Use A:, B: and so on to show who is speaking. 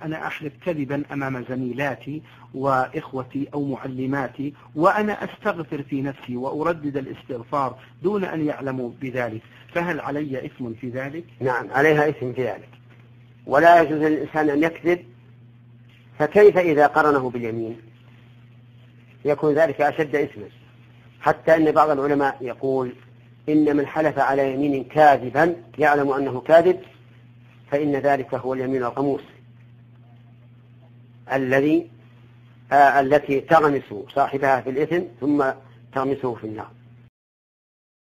A: أنا أحلف كذبا أمام زميلاتي وإخوتي أو معلماتي وأنا أستغفر في نفسي وأردد الاستغفار دون أن يعلموا بذلك، فهل علي إثم في ذلك؟
B: نعم عليها إثم في ذلك، ولا يجوز للإنسان أن يكذب، فكيف إذا قرنه باليمين يكون ذلك أشد إثما، حتى أن بعض العلماء يقول إن من حلف على يمين كاذبا يعلم أنه كاذب فإن ذلك هو اليمين الغموس التي تغمس صاحبها في الإثم ثم تغمسه في النار.